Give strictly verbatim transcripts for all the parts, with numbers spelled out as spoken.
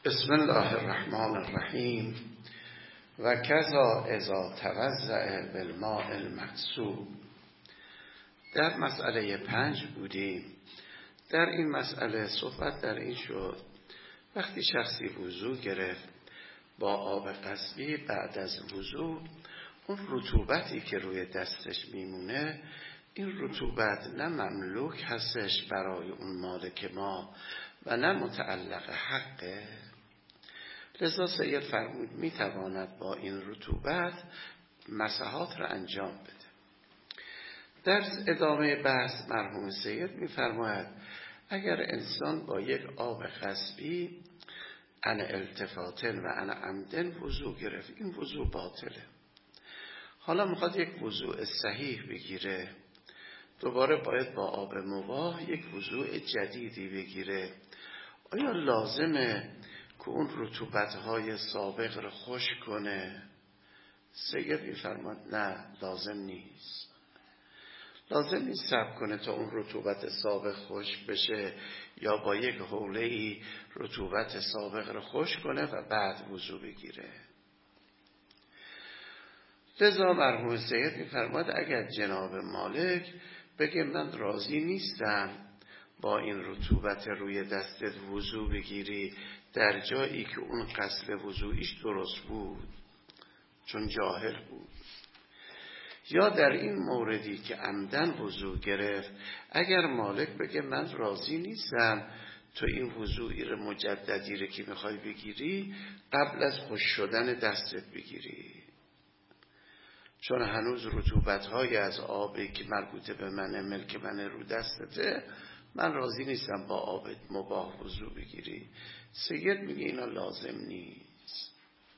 بسم الله الرحمن الرحیم و کذا اذا توضأ بالماء المغصوب. در مسئله پنج بودیم. در این مسئله صحبت در این شد وقتی شخصی وضو گرفت با آب قصبی، بعد از وضو اون رطوبتی که روی دستش میمونه، این رطوبت نه مملوک هستش برای اون مالک ما و نه متعلق حقه. لذا سید فرمود میتواند با این رطوبت مسحات را انجام بده. در ادامه بحث مرحوم سید میفرماید اگر انسان با یک آب قصبی عن التفاتن و عن عمدن وضو گرفت، این وضو باطله. حالا میخواد یک وضوء صحیح بگیره، دوباره باید با آب مباح یک وضوء جدیدی بگیره. آیا لازمه که اون رطوبت‌های سابق رو خشک کنه؟ سید میفرماد نه، لازم نیست. لازم نیست صبر کنه تا اون رطوبت سابق خشک بشه یا با یک حوله‌ای رطوبت سابق رو خشک کنه و بعد وضو بگیره. لذا مرحوم سید میفرماد اگر جناب مالک بگه من راضی نیستم با این رطوبت روی دستت وضو بگیری در جایی که اون غسل وضویش درست بود چون جاهل بود، یا در این موردی که عمدن وضو گرفت اگر مالک بگه من راضی نیستم تو این وضوعی رو مجددی رو که میخوای بگیری قبل از خشک شدن دستت بگیری، چون هنوز رطوبت‌های از آبی که مربوط به منه، ملک منه، رو دستته، من راضی نیستم با آب مباح وضو بگیری. سید میگه اینا لازم نیست.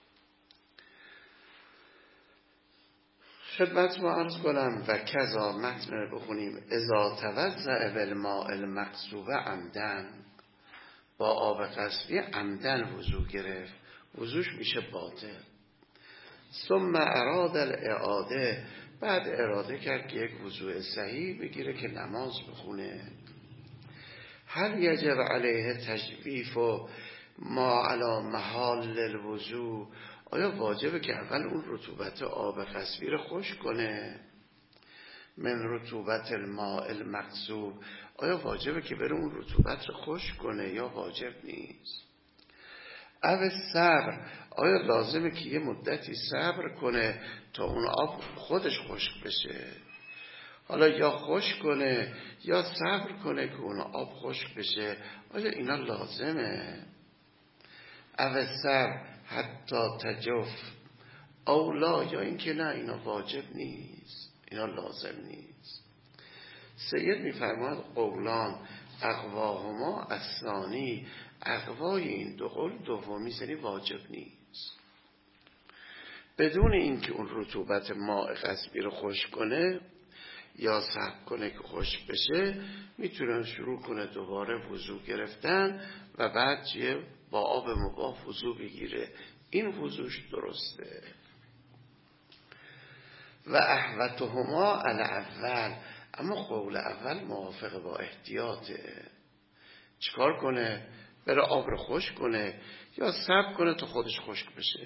خدمت ما عرض کنم و کذا متن بخونیم اذا توضأ بالماء المغصوب عمدن، با آب قصبی عمدن وضو گرفت، وضوش میشه باطل. ثم اراد الاعاده، بعد اراده کرد که یک وضوء صحیح بگیره که نماز بخونه. هل یجب علیه تجویف و ما علی محال الوضوء، آیا واجبه که اول اون رطوبت آب قصبی رو خشک کنه؟ من رطوبت الماء المغصوب، آیا واجبه که بره اون رطوبت رو خشک کنه یا واجب نیست؟ او صبر، آیا لازمه که یه مدتی صبر کنه تا اون آب خودش خشک بشه؟ حالا یا خشک کنه یا صبر کنه که اون آب خشک بشه، آیا اینا لازمه؟ او صبر حتی تجف او لا، یا اینکه نه اینا واجب نیست، اینا لازم نیست. سید میفرماید قولان اقواهما الثانی، اقوای این دو قول دومی یعنی واجب نیست. بدون اینکه اون رطوبت ماء قصبی رو خشک کنه یا صبر کنه که خشک بشه، میتونه شروع کنه دوباره وضو گرفتن و بعد چیه با آب مباح وضو بگیره، این وضوش درسته. و احوتهما الاول، اما قول اول موافق با احتیاطه. چیکار کنه؟ بره آب رو خشک کنه یا صبر کنه تا خودش خشک بشه.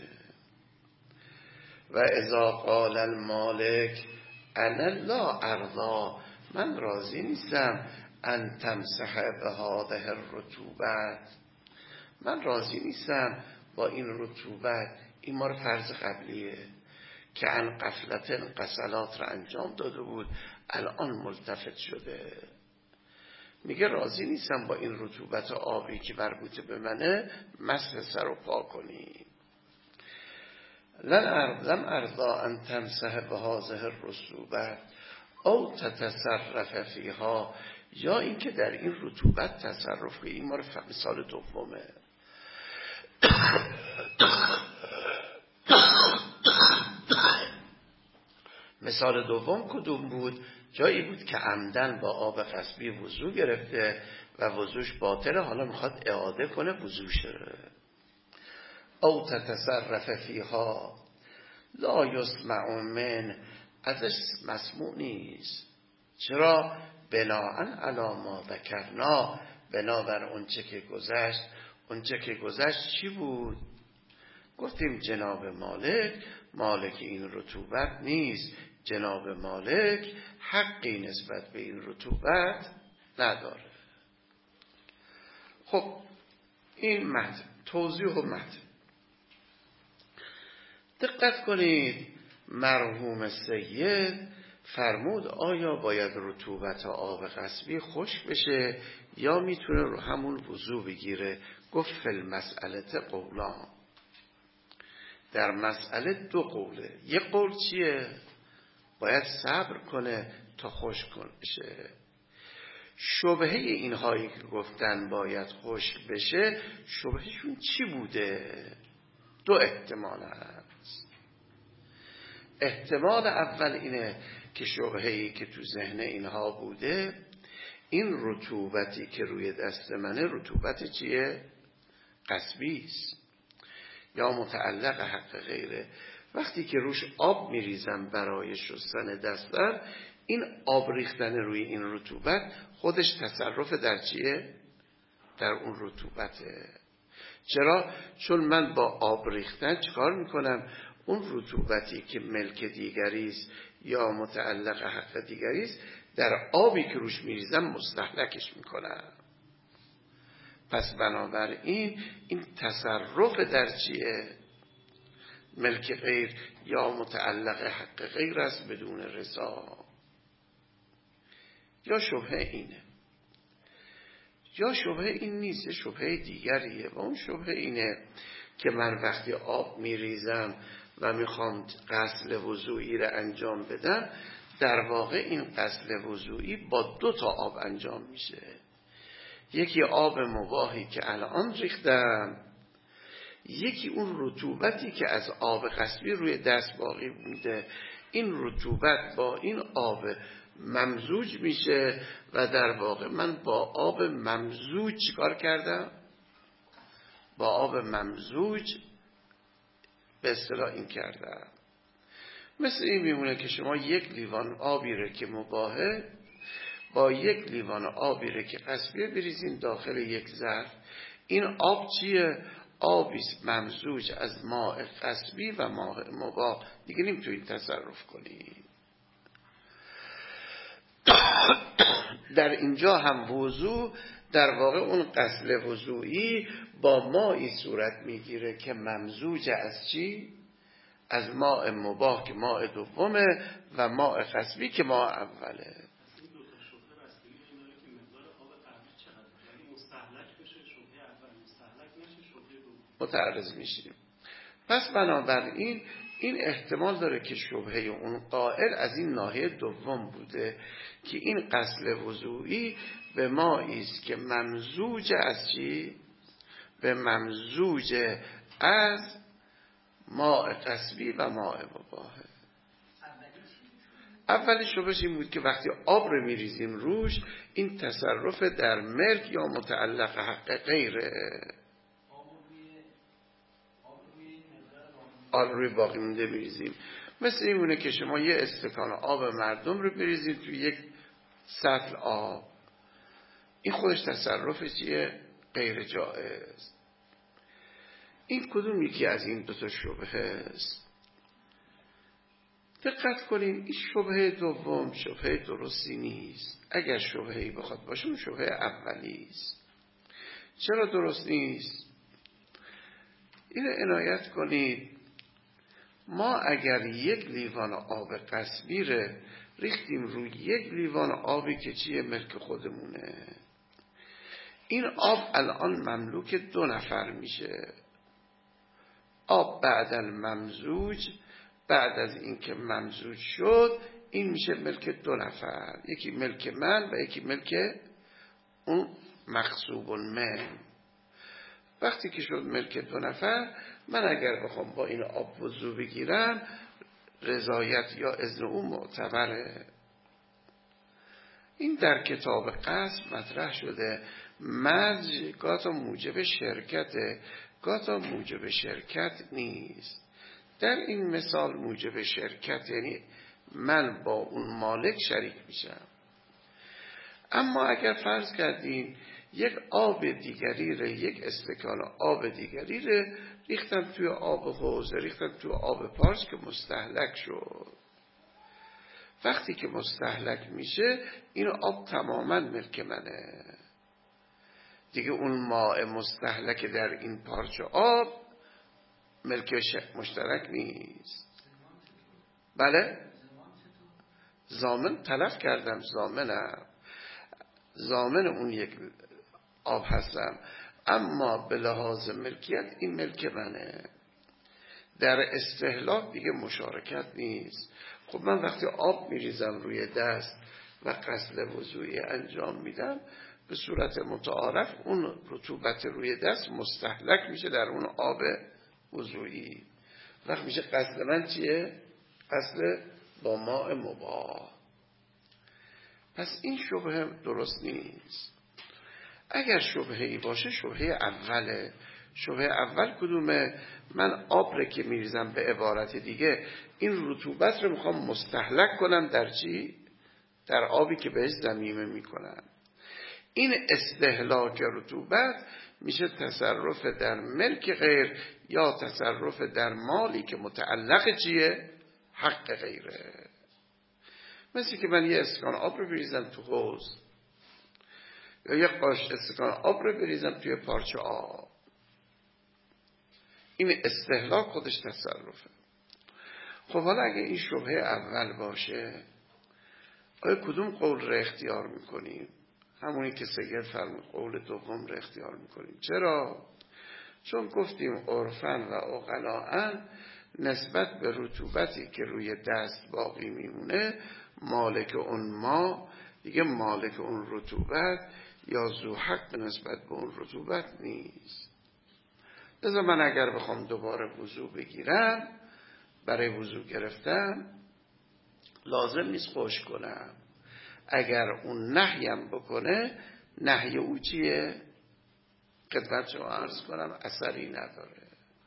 و اذا قال المالک انا لا ارضا، من راضی نیستم ان تمسح بهذه الرطوبت، من راضی نیستم با این رطوبت. این ما رو فرض قبلیه که ان غفلت غسلات رو انجام داده بود الان ملتفت شده، میگه راضی نیستم با این رطوبت آبی که مربوط به منه مسح سر و پا کنی. لم ارضا ان تمسح بهذه الرطوبت او تتصرف فیها، یا اینکه در این رطوبت تصرف کنی. این ما رو مثال دومه. مثال دوم کدوم بود؟ جایی بود که عمدن با آب قصبی وضو گرفته و وضوش باطله، حالا میخواد اعاده کنه وضوش. او تتصرف فیها لا یسمع من، ازش مسموع نیست. چرا؟ بناء علی ما ذکرنا، بنابر اون چه که گذشت اونچه که گذشت چی بود؟ گفتیم جناب مالک مالک این رطوبت نیست، جناب مالک حقی نسبت به این رطوبت نداره. خب این متن، توضیح و متن دقت کنید. مرحوم سید فرمود آیا باید رطوبت آب قصبی خشک بشه یا میتونه رو همون وضو بگیره؟ گفت فی المسئله قولان، در مسئله دو قوله. یک قول چیه؟ باید صبر کنه تا خشک بشه. شبهه اینهایی که گفتن باید خشک بشه شبهشون چی بوده؟ دو احتمال هست. احتمال اول اینه که شبهه‌ای که تو ذهن اینها بوده این رطوبتی که روی دست منه رطوبت چیه؟ قصبی است یا متعلق حق غیره. وقتی که روش آب میریزم برای شستن دستم، این آب ریختن روی این رطوبت خودش تصرف در چیه؟ در اون رطوبته. چرا؟ چون من با آب ریختن چکار میکنم؟ اون رطوبتی که ملک دیگریست یا متعلق حق دیگریست در آبی که روش میریزم مستهلکش میکنم. پس بنابراین این تصرف در چیه؟ ملک غیر یا متعلق حق غیر است بدون رضا. یا شبهه اینه یا شبهه این نیست، شبهه دیگریه. و اون شبهه اینه که من وقتی آب میریزم و میخوام غسل وضوئی رو انجام بدم، در واقع این غسل وضوئی با دو تا آب انجام میشه. یکی آب مباحی که الان ریختم، یکی اون رطوبتی که از آب قصبی روی دست باقی بوده. این رطوبت با این آب ممزوج میشه و در واقع من با آب ممزوج چیکار کردم؟ با آب ممزوج به اصطلاح این کردم. مثل این میمونه که شما یک لیوان آبی رو که مباحه با یک لیوان آبی رو که قصبیه بریزین داخل یک ظرف. این آب چیه؟ آبیست ممزوج از ماء قصبی و ماء مباح. دیگه نمیتونید تصرف کنید. در اینجا هم وضو در واقع اون غسل وضوئی با مائی صورت میگیره که ممزوج از چی؟ از ماء مباح که ماء دومه و ماء قصبی که ماء اوله. متعرض میشیم. پس بنابراین این احتمال داره که شبهه اون قائل از این ناحیه دوم بوده که این غسل وضوئی به مائی است که ممزوج از چی؟ به ممزوج از ماء قصبی و ماء مباحه. اولی شبهش این بود که وقتی آب رو میریزیم روش این تصرف در ملک یا متعلق حق غیره. آب روی باقی مونده میریزیم. مثل این مونه که شما یه استکان آب مردم رو بریزید توی یک سطل آب. این خودش تصرف چیه؟ غیر جائز. این کدوم یکی از این دو تا شبهه است؟ دقت کنیم این شبهه دوم شبهه درستی نیست. اگر شبهه‌ای بخواد باشه اون شبهه اولی است. چرا درست نیست؟ اینو عنایت کنید. ما اگر یک لیوان آب قصبی رو ریختیم روی یک لیوان آبی که چیه؟ ملک خودمونه. این آب الان مملوک دو نفر میشه. آب بعد الممزوج، بعد از اینکه ممزوج شد این میشه ملک دو نفر. یکی ملک من و یکی ملک اون مغصوب من. وقتی که شد ملک دو نفر، من اگر بخوام با این آب وضو بگیرم رضایت یا اذن او معتبره. این در کتاب قصب مطرح شده. مزج گاتا موجب شرکته، گاتا موجب شرکت نیست. در این مثال موجب شرکت یعنی من با اون مالک شریک میشم. اما اگر فرض کردین یک آب دیگری رو، یک استکان آب دیگری رو ریختم توی آب حوض، ریختم توی آب پارس که مستهلک شد. وقتی که مستهلک میشه این آب تماما ملک منه دیگه. اون ماء مستهلک در این پارچه آب ملک مشترک نیست. بله ضامن تلف کردم، ضامنم، ضامن اون یک آب هستم، اما به لحاظ ملکیت این ملک منه. در استهلاک دیگه مشارکت نیست. خب من وقتی آب میریزم روی دست و غسل وضوئی انجام میدم، به صورت متعارف اون رطوبت روی دست مستهلک میشه در اون آب وضوئی. وقت میشه غسل من چیه؟ غسل با ماء مباح. پس این شبهه درست نیست. اگر شبهه‌ای باشه شبهه اوله. شبهه اول کدومه؟ من آب رو که میریزم، به عبارت دیگه این رطوبت رو میخوام مستهلک کنم در چی؟ در آبی که بهش ضمیمه میکنم. این استهلاک رطوبت میشه تصرف در ملک غیر یا تصرف در مالی که متعلق چیه؟ حق غیره. مثل که من یه استکان آب رو بریزم تو حوض یا یه قاشق استکان آب رو بریزم توی پارچه آب، این استهلاک خودش تصرفه. خب حالا اگه این شبهه اول باشه، آیا کدوم قول رو اختیار میکنیم؟ همونی که سید فرمود، قول دوم رو اختیار میکنیم. چرا؟ چون گفتیم عرفاً و عقلاء نسبت به رطوبتی که روی دست باقی میمونه، مالک اون ما دیگه مالک اون رطوبت یا ذو حق به نسبت به اون رطوبت نیست. لذا من اگر بخوام دوباره وضو بگیرم، برای وضو گرفتم لازم نیست خشک کنم. اگر اون نهیم بکنه، نهی او چیه؟ خدمت شما عرض کنم اثری نداره.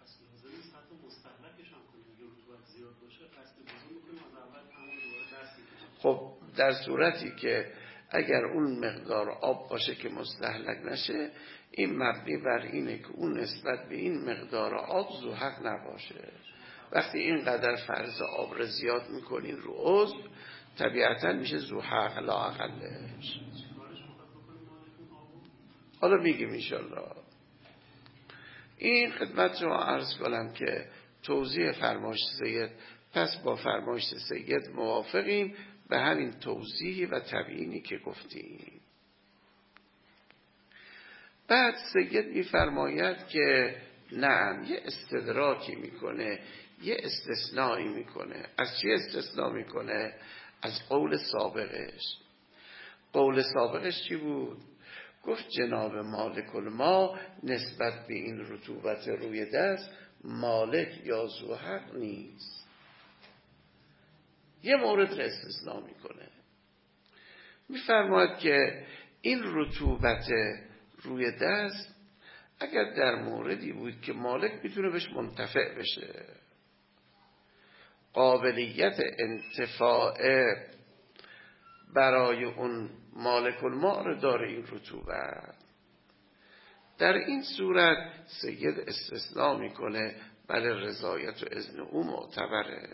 خب در صورتی که اگر اون مقدار آب باشه که مستهلک نشه، این مبنی بر اینه که اون نسبت به این مقدار آب ذو حق نباشه. وقتی اینقدر فرض آب رو زیاد میکنین رو عضو، طبیعتا میشه ذو حق لا اقلش. حالا میگیم انشالله. این خدمت شما عرض کنم که توضیح فرمایش سید، پس با فرمایش سید موافقیم به همین توضیح و تبیینی که گفتیم. بعد سید میفرماید که نعم، یه استدراکی میکنه، یه استثنایی میکنه. از چی استثنا میکنه؟ از قول سابقش. قول سابقش چی بود؟ گفت جناب مالک الما نسبت به این رطوبت روی دست مالک یا ذو حق نیست. یه مورد رو استثنا میکنه، میفرماید که این رطوبت روی دست اگر در موردی بود که مالک میتونه بهش منتفع بشه، قابلیت انتفاع برای اون مالک الماء رو داره این رطوبت، در این صورت سید استثناء میکنه بله رضایت و اذن او معتبره.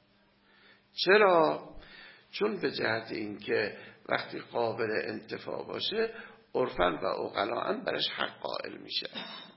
چرا؟ چون به جهت این که وقتی قابل انتفاع باشه عرفاً و عقلاء برش حق قائل میشه.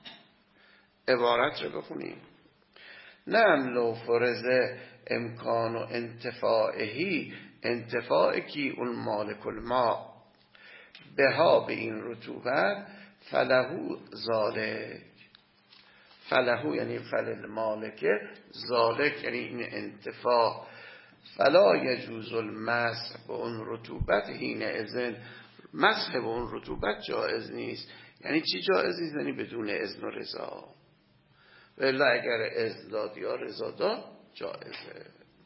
عبارت رو بخونیم. نعم لو فرض امکان و انتفاعهی، انتفاع کی؟ اون مالک الماء بها به این رطوبت، فلهو ذالک، فلهو یعنی فلل مالکه، ذالک یعنی این انتفاع، فلا یجوز المسح به اون رطوبت حین اذن، مسح به اون رطوبت جائز نیست. یعنی چی جائز نیست؟ یعنی بدون اذن و رضا. ولی اگر اذن داد یا رضا داد جائزه.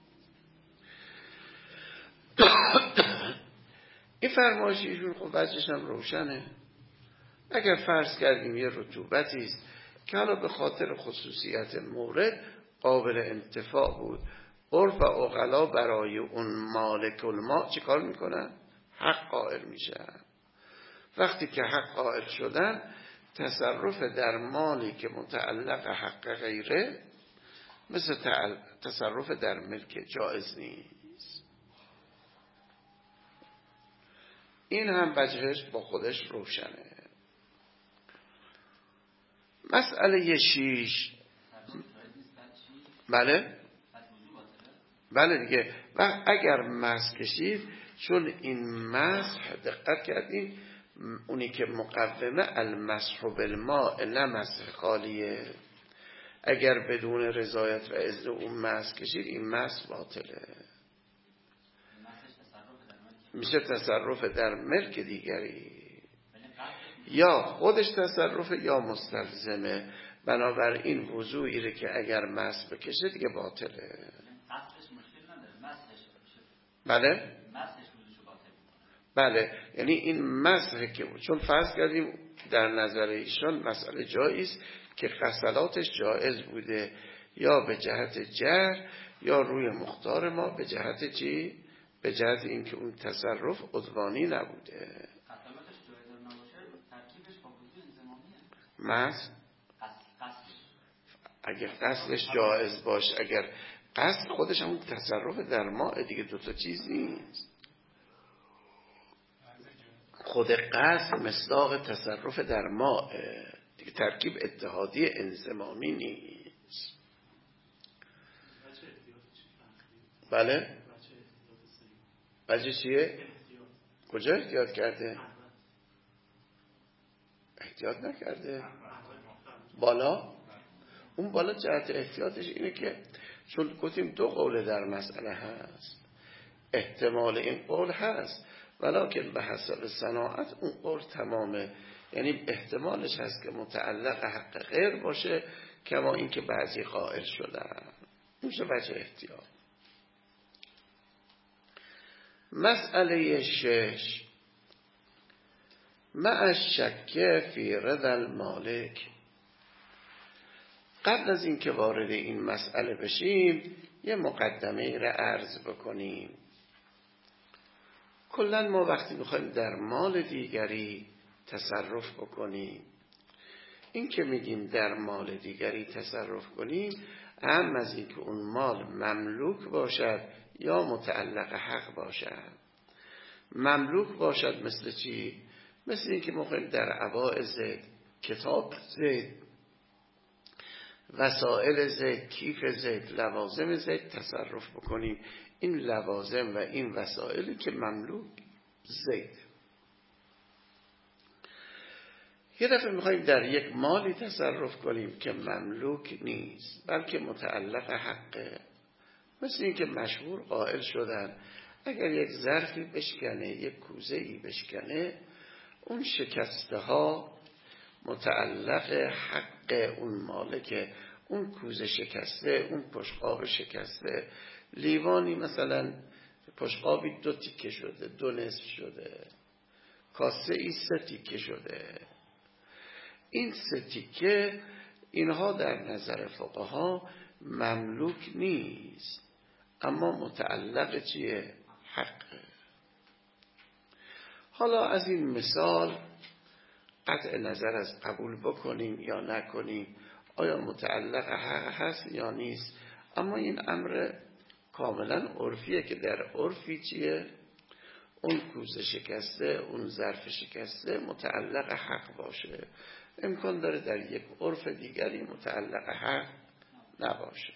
این فرمایش ایشون خب وجهش هم روشنه. اگر فرض کردیم یه رطوبتی است که حالا به خاطر خصوصیت مورد قابل انتفاع بود، عرف و عقلا برای اون مالک الماء چه کار میکنن؟ حق قائل میشن. وقتی که حق قائل شدن، تصرف در مالی که متعلق حق غیره مثل تصرف در ملک جایز نیست. این هم وجهش با خودش روشنه. مسئله شیش، بله بله دیگه، و اگر مسح کشید، چون این مسح دقت کردین اونی که مقومه المسح بالماء نه مسح خالیه، اگر بدون رضایت و اذن اون مسح کشید این مسح باطله، میشه تصرف در ملک دیگری، یا خودش تصرف یا مستلزمه. بنابراین وضوعی رو که اگر مسح بکشه دیگه باطله. بله بله، یعنی این مسح که چون فرض کردیم در نظر ایشان مسئله جایز که غسلاتش جایز بوده، یا به جهت جهر یا روی مختار ما به جهت چی؟ به جهت اینکه اون تصرف عدوانی نبوده. غسلاتش جایز نباشه ترکیبش با وضو انضمامیه. مسح اگر قصدش جایز باشه، اگر قصد خودش همون تصرف در ما دیگه، دوتا چیز نیست. خود قصد مصداق تصرف در ما دیگه، ترکیب اتحادی انضمامی نیست. بله بچه چیه؟ کجا احتیاط کرده؟ احتیاط نکرده بالا. اون بالا جهت احتیاطش اینه که چون گفتیم دو قول در مسئله هست، احتمال این قول هست ولکن به حسب صناعت اون قول تمامه، یعنی احتمالش هست که متعلق حق غیر باشه، کما این که بعضی قائل شدن. میشه بچه احتیاط. مسئله شش، مع الشک فی رضا المالک. قبل از این که وارد این مسئله بشیم یه مقدمه را عرض بکنیم. کلا ما وقتی میخوایم در مال دیگری تصرف بکنیم، این که میگیم در مال دیگری تصرف کنیم، اهم از این که اون مال مملوک باشد یا متعلق حق باشد. مملوک باشد مثل چی؟ مثل این که میخوایم در عباء زید، کتاب زید، وسائل زید، کیف زید، لوازم زید تصرف بکنیم. این لوازم و این وسائلی که مملوک زید. یه دفعه میخوایم در یک مالی تصرف کنیم که مملوک نیست بلکه متعلق حقه، مثل این که مشهور قائل شدن اگر یک ظرفی بشکنه، یک کوزه‌ای بشکنه، اون شکسته ها متعلق حق اون مالکه. اون کوزه شکسته، اون پشقاب شکسته، لیوانی مثلا پشقابی دو تیکه شده، دو نصف شده، کاسه ای سه تیکه شده. این سه تیکه اینها در نظر فقها مملوک نیست، اما متعلق چیه؟ حقه. حالا از این مثال قطع نظر از قبول بکنیم یا نکنیم، آیا متعلق حق هست یا نیست، اما این امر کاملا عرفیه که در عرفی چیه؟ اون کوزه شکسته، اون ظرف شکسته متعلق حق باشه. امکان داره در یک عرف دیگری متعلق حق نباشه.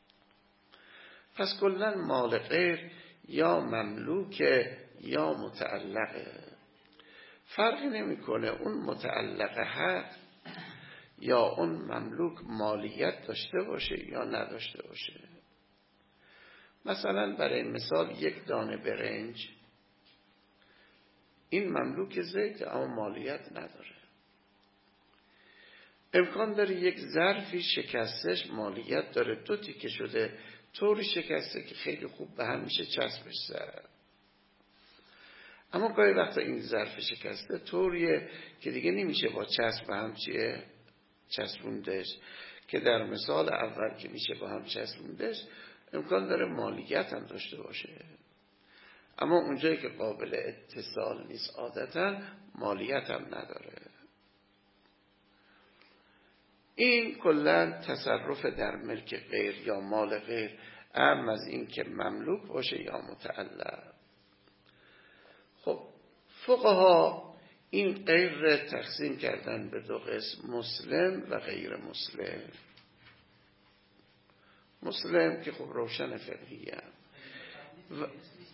پس کلا مال غیر یا مملوکه یا متعلقه، فرقی نمیکنه اون متعلق حق یا اون مملوک مالیت داشته باشه یا نداشته باشه. مثلا برای مثال یک دانه برنج، این مملوک زید اما مالیت نداره. امکان داره یک ظرفی شکستش مالیت داره، دو تیکه شده، طوری شکسته که خیلی خوب به هم میشه چسبش زد. اما گاهی وقتا این ظرف شکسته طوریه که دیگه نمیشه با چسب به هم چیه چسبوندش، که در مثال اول که میشه با هم چسبوندش امکان داره مالیت هم داشته باشه. اما اونجایی که قابل اتصال نیست عادتا مالیت هم نداره. این کلا تصرف در ملک غیر یا مال غیر، اهم از این که مملوک باشه یا متعلق. خب فقها این غیر را تقسیم کردن به دو قسم، مسلم و غیر مسلم. مسلم که خب روشن فقهیه و...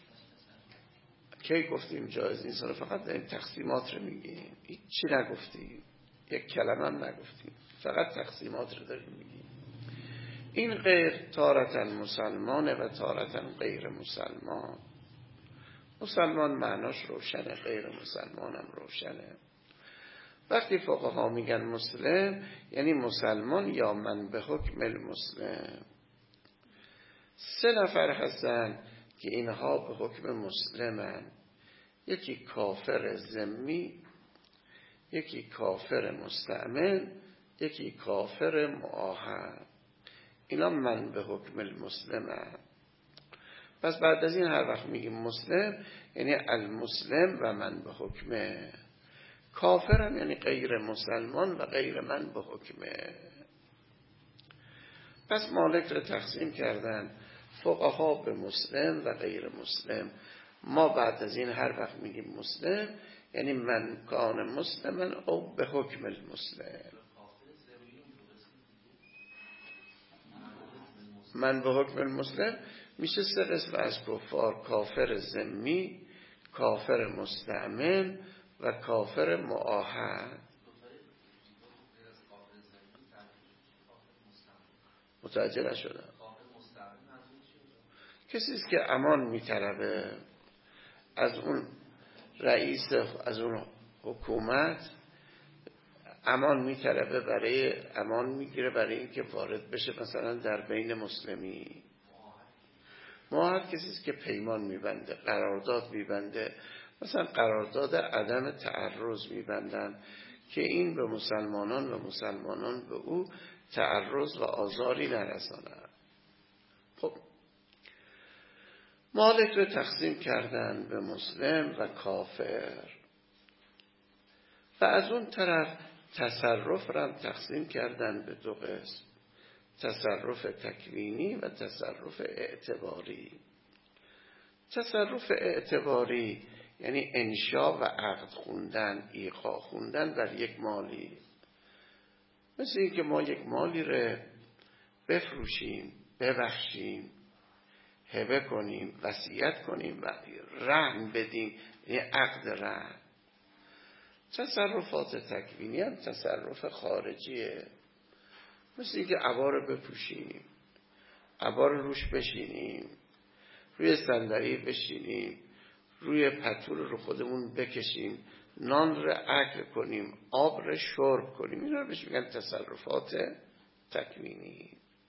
کی گفتیم جایز نیست، فقط این تقسیمات رو میگیم، هیچی نگفتیم، یک کلمه هم نگفتیم، فقط تقسیمات رو داریم میگیم. این غیر تارتاً مسلمانه و تارتاً غیر مسلمان. مسلمان معناش روشنه، غیر مسلمان هم روشنه. وقتی فقها میگن مسلم یعنی مسلمان یا من به حکم المسلم. سه نفر هستن که اینها به حکم مسلمن، یکی کافر ذمی، یکی کافر مستأمن، یکی کافر معاهد. اینا من به حکم المسلمن. پس بعد از این هر وقت میگیم مسلم یعنی المسلم و من به حکمه. کافرم یعنی غیر مسلمان و غیر من به حکمه. پس مالک رو تقسیم کردن فقها به مسلم و غیر مسلم. ما بعد از این هر وقت میگیم مسلم یعنی من کان مسلمن او به حکم المسلم. من به حکم المسلم میشه سه قسم از کفار: کافر ذمی، کافر مستأمن و کافر معاهد. متوجه نشدم. کسی است که امان میطلبه از اون رئیس، از اون حکومت امان میطلبه، برای امان میگیره برای اینکه وارد بشه مثلا در بین مسلمی. معاهد کسی است که پیمان میبنده، قرارداد میبنده، مثلا قرارداد عدم تعرض میبندن که این به مسلمانان و مسلمانان به او تعرض و آزاری نرسانند. خب مالک رو تقسیم کردن به مسلم و کافر و از اون طرف تصرف رو هم تقسیم کردن به دو قسم: تصرف تکوینی و تصرف اعتباری. تصرف اعتباری یعنی انشا و عقد خوندن، ایقاع خوندن بر یک مالی. مثل این که ما یک مالی رو بفروشیم، ببخشیم، هبه کنیم، وصیت کنیم و رهن بدیم، یعنی عقد رهن. تصرفات تکوینی هم تصرف خارجیه، مثل این که عبا رو بپوشیم، عبا رو روش بشینیم، روی صندلی بشینیم، روی پتو رو خودمون بکشیم، نان رو اکل کنیم، آب رو شرب کنیم. این رو بهش میگن تصرفات تکوینی.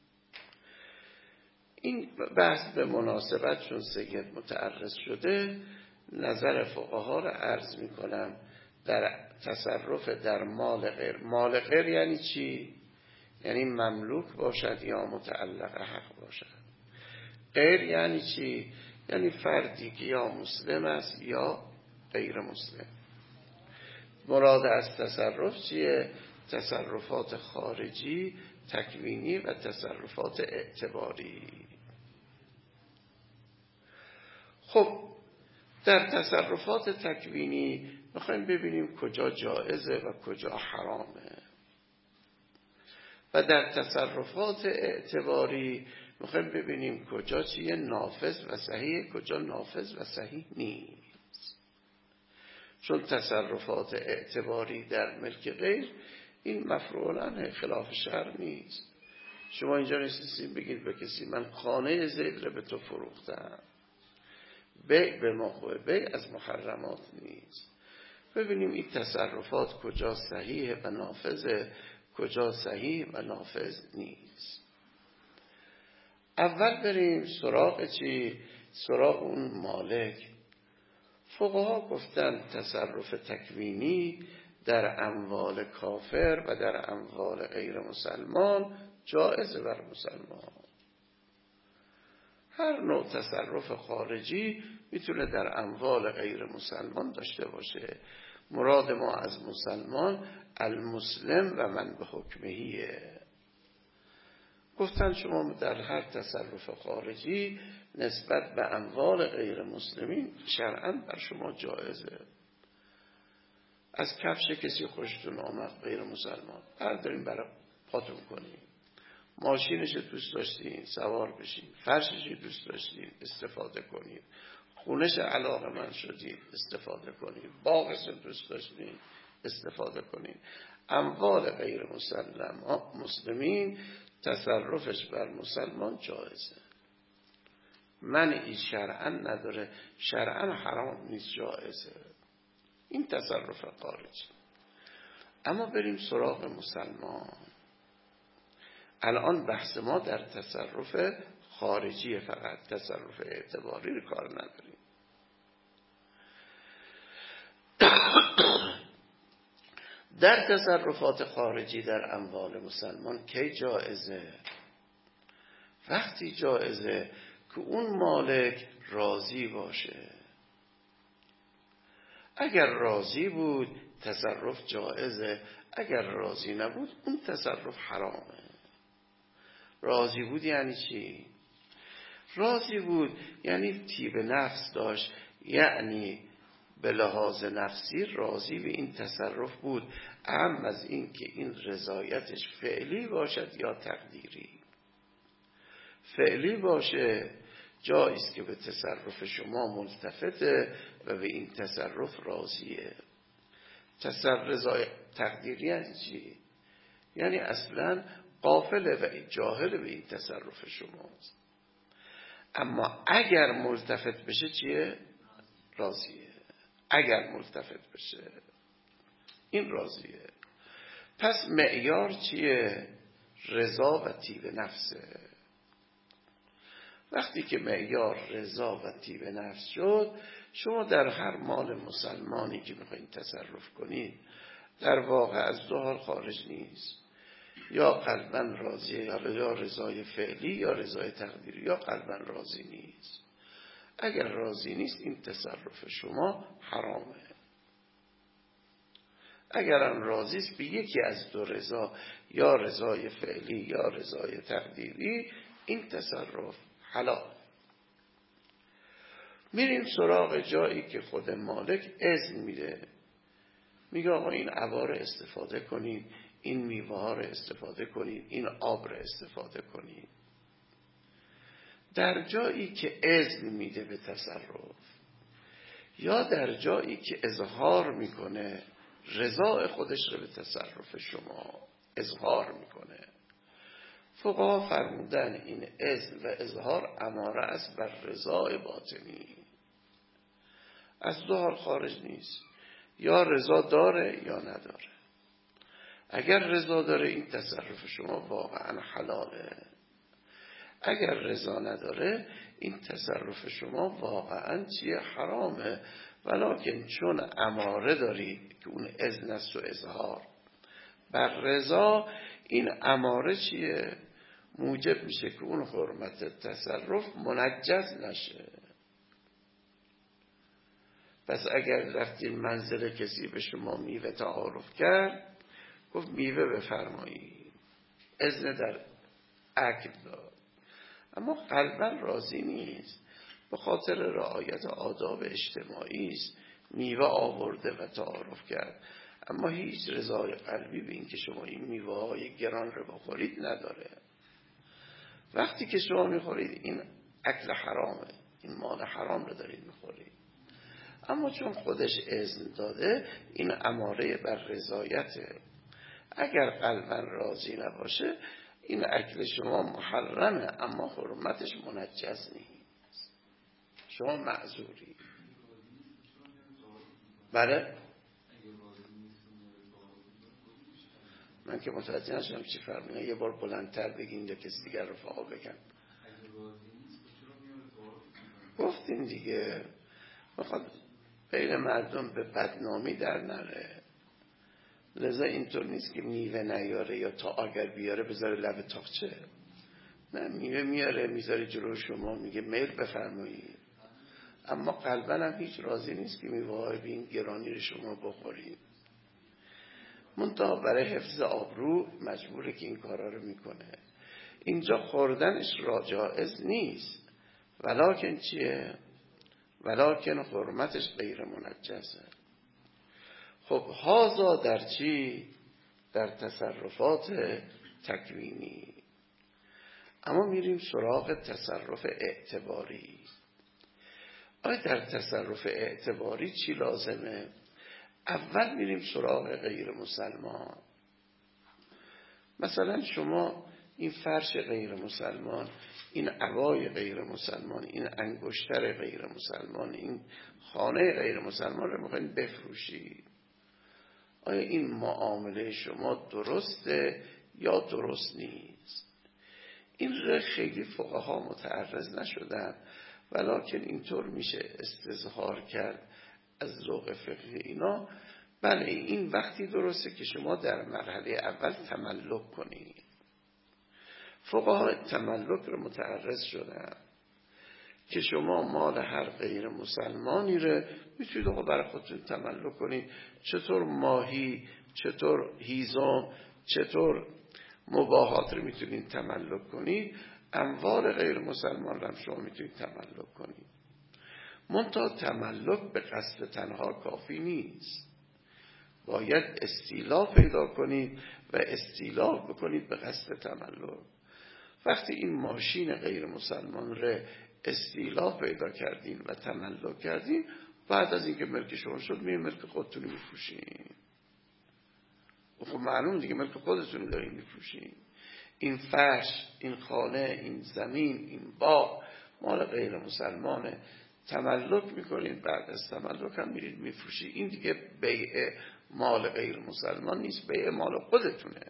این بحث به مناسبت چون سید متعرض شده نظر فقها رو عرض میکنم در تصرف در مال غیر. مال غیر یعنی چی؟ یعنی مملوک باشد یا متعلق حق باشد. غیر یعنی چی؟ یعنی فردی که یا مسلم است یا غیر مسلم. مراد از تصرف چیه؟ تصرفات خارجی، تکوینی و تصرفات اعتباری. خب در تصرفات تکوینی میخوایم ببینیم کجا جایزه و کجا حرامه، و در تصرفات اعتباری میخوایم ببینیم کجا چیه نافذ و صحیح، کجا نافذ و صحیح نیست. چون تصرفات اعتباری در ملک غیر این مفروضاً خلاف شرع نیست. شما اینجا نشستید بگید به کسی من خانه زید رو به تو فروختم، بیع به موقع بیع از محرمات نیست. ببینیم این تصرفات کجا صحیح و نافذه، کجا صحیح و نافذ نیست. اول بریم سراغ چی؟ سراغ اون مالک. فقها گفتن تصرف تکوینی در اموال کافر و در اموال غیر مسلمان جایز بر مسلمان. هر نوع تصرف خارجی میتونه در اموال غیر مسلمان داشته باشه. مراد ما از مسلمان المسلم و من به حکمهیه. گفتن شما در هر تصرف خارجی نسبت به اموال غیر مسلمین شرعاً بر شما جایزه. از کفش کسی خوشتون آمد غیر مسلمان بردارین برای پاتون کنین، ماشینش دوست داشتین سوار بشین، فرشش دوست داشتین استفاده کنین، خونش علاقه من شدین استفاده کنین، باغش دوست داشتین استفاده کنین. اموال غیر مسلمین تصرفش بر مسلمان جایزه. منعی شرعاً نداره، شرعاً حرام نیست، جایزه. این تصرف خارجی. اما بریم سراغ مسلمان. الان بحث ما در تصرف خارجی، فقط تصرف اعتباری رو کار نداریم. در تصرفات خارجی در اموال مسلمان کی جایزه؟ وقتی جایزه که اون مالک راضی باشه. اگر راضی بود تصرف جایزه، اگر راضی نبود اون تصرف حرامه. راضی بود یعنی چی؟ راضی بود یعنی طیب نفس داشت، یعنی به لحاظ نفسی راضی به این تصرف بود، اهم از این که این رضایتش فعلی باشد یا تقدیری. فعلی باشه جاییست که به تصرف شما ملتفته و به این تصرف راضیه. تصرف رضایت تقدیری یعنی چی؟ یعنی اصلا غافله و جاهل به این تصرف شماست. اما اگر ملتفت بشه چیه؟ راضیه. اگر ملتفت بشه این راضیه. پس معیار چیه؟ رضا و طیب نفسه. وقتی که معیار رضا و طیب نفس شد، شما در هر مال مسلمانی که میخواین تصرف کنید در واقع از دو حال خارج نیست. یا قلباً راضیه یا رضای فعلی یا رضای تقدیری، یا قلباً راضی نیست. اگر راضی نیست این تصرف شما حرامه. اگرم راضی است به یکی از دو رضا، یا رضای فعلی یا رضای تقدیری، این تصرف حلال. میریم سراغ جایی که خود مالک اذن میده، میگه آقا این عبا رو استفاده کنین، این میوه ها رو استفاده کنین، این آب رو استفاده کنین. در جایی که اذن میده به تصرف، یا در جایی که اظهار میکنه رضا خودش رو به تصرف شما اظهار میکنه. فقها فرمودن این اذن و اظهار اماره است بر رضا باطنی. از دو حال خارج نیست، یا رضا داره یا نداره. اگر رضا داره این تصرف شما واقعا حلاله. اگر رضا نداره این تصرف شما واقعا چیه؟ حرامه. ولکن چون اماره دارید که اون اذن است و اظهار بر رضا، این اماره چیه؟ موجب میشه که اون حرمت تصرف منجز نشه. پس اگر رفتین منزل کسی به شما میوه تعارف کرد، گفت میوه بفرمایید، اذن در اکل داد، اما قلبا راضی نیست، به خاطر رعایت آداب اجتماعی است میوه آورده و تعارف کرد، اما هیچ رضای قلبی به این که شما این میوه های گران رو بخورید نداره. وقتی که شما میخورید این اکل حرامه، این مال حرام رو دارید میخورید. اما چون خودش اذن داده این اماره بر رضایته. اگر قلبا راضی نباشه این اکل شما محرمه، اما حرمتش منجز نیست، شما معذوری. بله من که متوجه نشدم چی فرمونه، یه بار بلندتر بگین یا کسی دیگر رو فعال بگن. گفتین دیگه بخواد بین مردم به بدنامی در نره، لذا اینطور نیست که میوه نیاره یا تا اگر بیاره بذاره لب تاقچه. نه میوه میاره میذاره جلو شما میگه میل بفرمایید، اما قلبا هم هیچ راضی نیست که میوه های به این گرانی رو شما بخورید. منتها برای حفظ آبرو مجبوره که این کارا رو میکنه. اینجا خوردنش را جائز نیست، ولکن چیه؟ ولکن حرمتش غیر منجسه. خب هازا در چی؟ در تصرفات تکوینی. اما میریم سراغ تصرف اعتباری. آیا در تصرف اعتباری چی لازمه؟ اول میریم سراغ غیر مسلمان. مثلا شما این فرش غیر مسلمان، این عبای غیر مسلمان، این انگشتر غیر مسلمان، این خانه غیر مسلمان رو میخواین بفروشید. آیا این معامله شما درسته یا درست نیست؟ این رو خیلی فقها متعرض نشدن، ولکن اینطور میشه استظهار کرد از ذوق فقهی اینا. بله این وقتی درسته که شما در مرحله اول تملک کنید. فقها تملک رو متعرض شدن که شما مال هر غیر مسلمانی رو میتونید آقا برای خودتون تملک کنید. چطور ماهی، چطور هیزم، چطور مباحات رو میتونید تملک کنید، اموال غیر مسلمان رو هم شما میتونید تملک کنید. منتها تملک به قصد تنها کافی نیست، باید استیلا پیدا کنید و استیلا بکنید به قصد تملک. وقتی این ماشین غیر مسلمان رو استیلا پیدا کردین و تملک کردین، بعد از اینکه ملک شما شد می ملک خودتون میفروشین. خب معلوم دیگه ملک خودتون دارین میفروشین. این فرش، این خانه، این زمین، این باغ مال غیر مسلمانه، تملک میکنید، بعد از تملک هم میرید میفروشید. این دیگه بیع مال غیر مسلمان نیست، بیع مال خودتونه.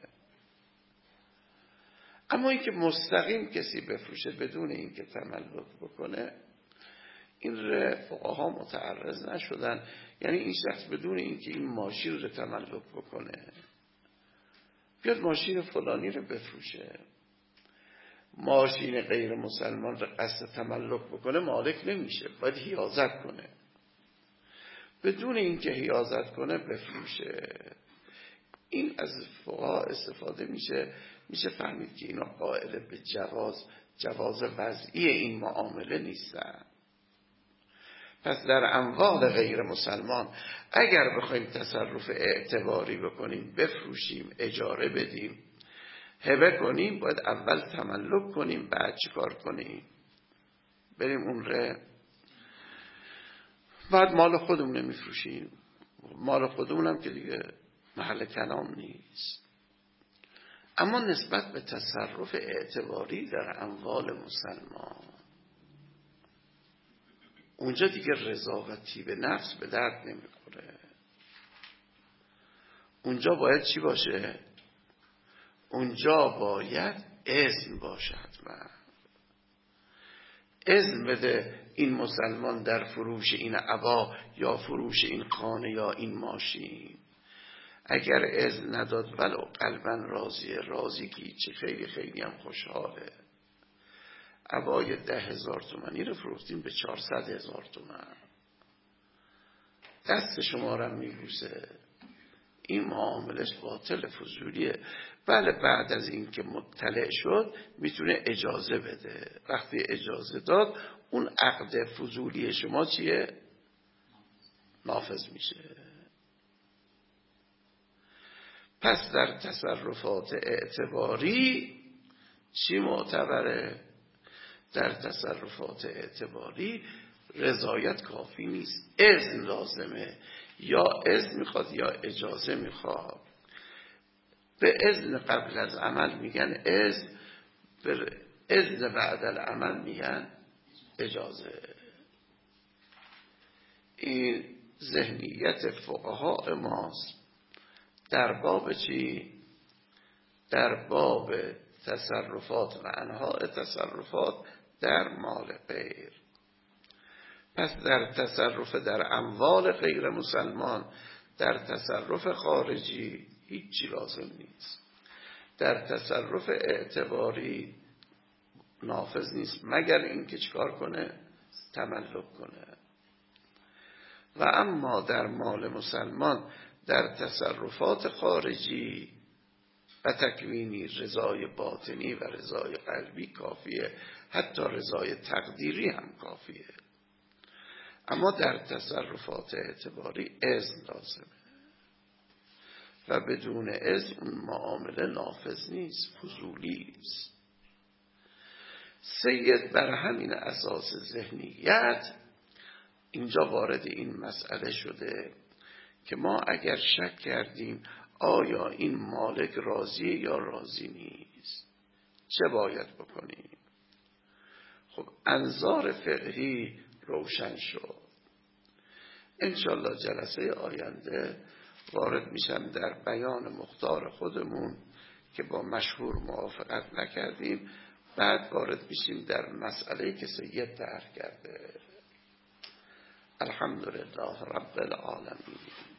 اما این که مستقیم کسی بفروشه بدون اینکه تملک بکنه، این رو فقها متعرض نشدن. یعنی این شخص بدون اینکه این ماشین رو تملک بکنه بیاد ماشین فلانی رو بفروشه، ماشین غیر مسلمان رو قصد تملک بکنه، مالک نمیشه، باید حیازت کنه. بدون اینکه حیازت کنه بفروشه. این از فقها استفاده میشه میشه فهمید که اینا قائل به جواز جواز وضعی این معامله نیستن. پس در اموال غیر مسلمان اگر بخوایم تصرف اعتباری بکنیم، بفروشیم، اجاره بدیم، هبه کنیم، باید اول تملک کنیم، بعد چی کار کنیم؟ بریم اون ره. بعد مال خودمون نمیفروشیم، مال خودمون هم که دیگه محل کلام نیست. اما نسبت به تصرف اعتباری در اموال مسلمان، اونجا دیگه رضا و طیب نفس به درد نمیخوره. اونجا باید چی باشه؟ اونجا باید اذن باشه. حتما اذن بده این مسلمان در فروش این عبا یا فروش این خانه یا این ماشین. اگر اذن نداد ولو قلبا راضیه، راضی که چه خیلی خیلی هم خوشحاله. عبای ده هزار تومنی رو فروختیم به چهارصد هزار تومن، دست شما رو میبوسه، این معاملش باطل فضولیه. بله بعد از این که مطلع شد میتونه اجازه بده. وقتی اجازه داد اون عقد فضولی شما چیه؟ نافذ میشه. پس در تصرفات اعتباری چی معتبره؟ در تصرفات اعتباری رضایت کافی نیست، اذن لازمه. یا اذن میخواد یا اجازه میخواد. به اذن قبل از عمل میگن اذن، به اذن بعد العمل میگن اجازه. این ذهنیت فقها ماست در باب چی؟ در باب تصرفات و انواع تصرفات در مال غیر. پس در تصرف در اموال غیر مسلمان، در تصرف خارجی هیچی لازم نیست. در تصرف اعتباری نافذ نیست مگر اینکه چیکار کنه؟ تملک کنه. و اما در مال مسلمان در تصرفات خارجی و تکوینی رضای باطنی و رضای قلبی کافیه، حتی رضای تقدیری هم کافیه. اما در تصرفات اعتباری اذن لازمه و بدون اذن اون معامله نافذ نیست، فضولی است. سید بر همین اساس ذهنیت اینجا وارد این مسئله شده که ما اگر شک کردیم آیا این مالک راضی یا راضی نیست، چه باید بکنیم؟ خب انظار فقهی روشن شد. انشالله جلسه آینده وارد میشم در بیان مختار خودمون که با مشهور موافقت نکردیم، بعد وارد میشیم در مسئله که سید طرح کرده. الحمدلله رب العالمین.